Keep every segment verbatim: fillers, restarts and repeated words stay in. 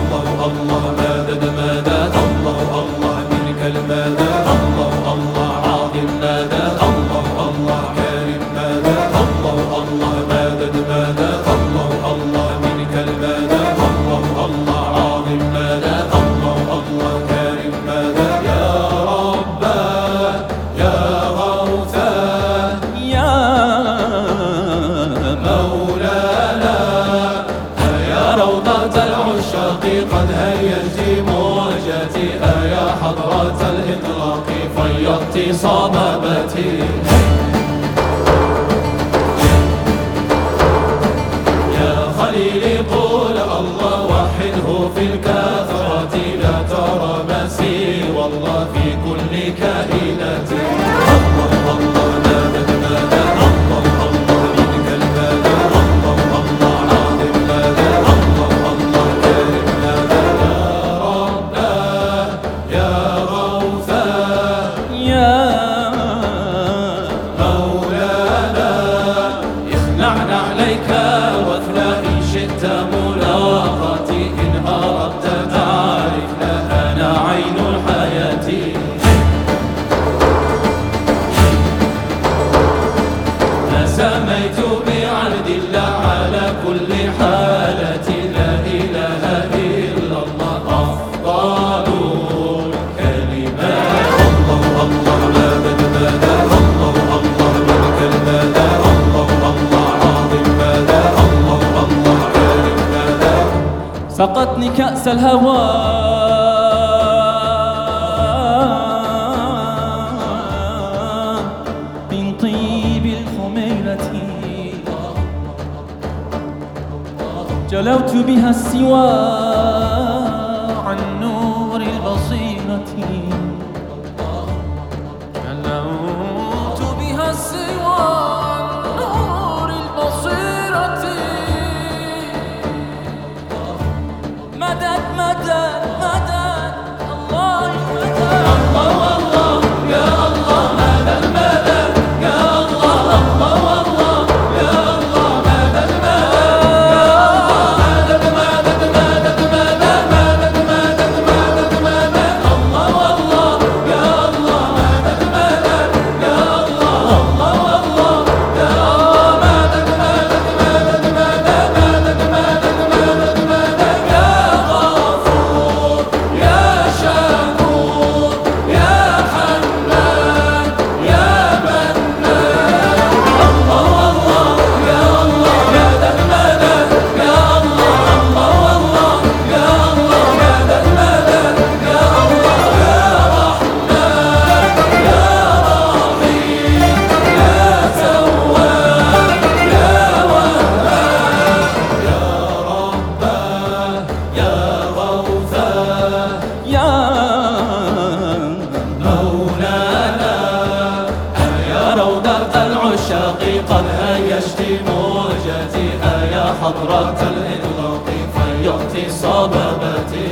الله الله مدد مدد الله الله منك المدد الله الله عظيم مدد الله الله كريم مدد الله الله مدد مدد الله الله منك المدد الله الله عظيم مدد الله الله كريم مدد يا رب يا غوثا يا مولانا يا روضة العشاق قد هيجت موجتي يا حضرة الإطلاق فيضت صبابتي يا خليلي قول الله وحده في الكثرة لا ترى مسير والله في كل كائنتي الله الله مدد مدد الله الله منك المدد الله الله عظيم مدد الله الله كريم مدد يا رب يا غوثا يا مولانا اخلعنا عليك واثنى إن شئت ملاقاتي إن أردت تعرفنا أنا عين الحياة سميت بعهد الله على كل حالة لا إله إلا الله أفضل الكلمات الله الله مدد مدد الله الله منك المدد الله الله عظيم مدد الله الله كريم مدد سقتني كأس الهوى من طيب الخميلة جلوت بها السوى عن نور البصيرة جلوت بها السوى عن نور البصيرة مدد مدد مدد الله مدد الله الله يا الله مدد مدد يا الله الله الله يا الله مدد مدد مدد مدد مدد مدد مدد مدد مدد الله الله يا الله مدد مدد يا الله الله الله يا مدد مدد مدد مدد مدد مدد مدد مدد يا غفور يا شكور يا حنان يا منان الله الله يا الله مدد مدد يا الله الله الله يا الله مدد مدد يا الله يا رحمن يا رحيم يا تواب يا وهاب يا رب يا غوثا يا مولانا يا روضة العشاق قد هيجت موجتي يا حضرة الإطلاق فيضت صبابتي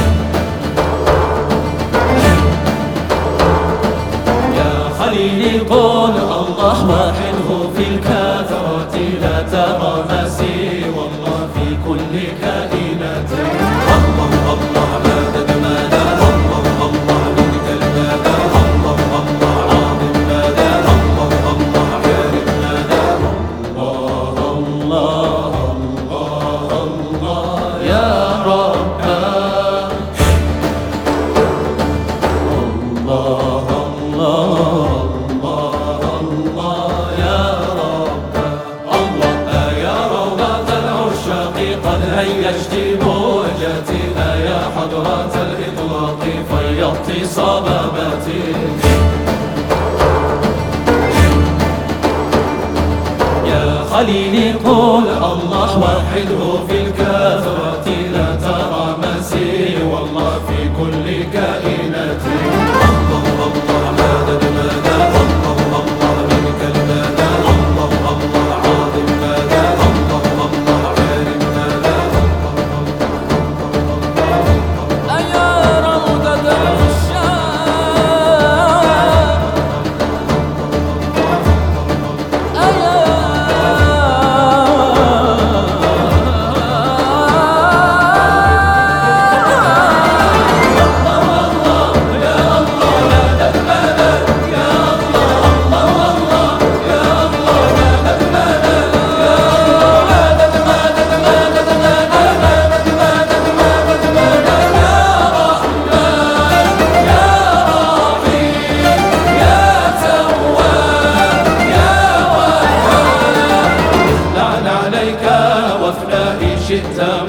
يا خليلي قول الله وحده في الكثرة لا ترى مسير والله في كل كائنات الله الله مدد مدد الله الله منك المدد الله الله عظيم مدد الله الله كريم مدد الله الله الله الله يا رب الله الله الله الله يا رب الله يا روضة العشاق قد هيجت موجتي يا حضرة الإطلاق فيضت صبابتي يا خليلي قول الله وحده في الكثرة لا ترى مسير والله في كل كائنتي الله الله مدد مدد الله الله منك المدد الله الله عظيم مدد الله الله كريم مدد أيا روضة العشاق أيا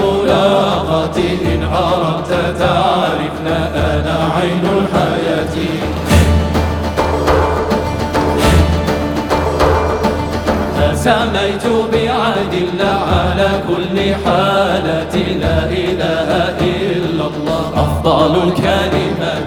الملاقات إن عرفت تعرفنا أنا عين الحياة. سميت بعهد الله على كل حالة لا إله إلا الله أفضل الكلمات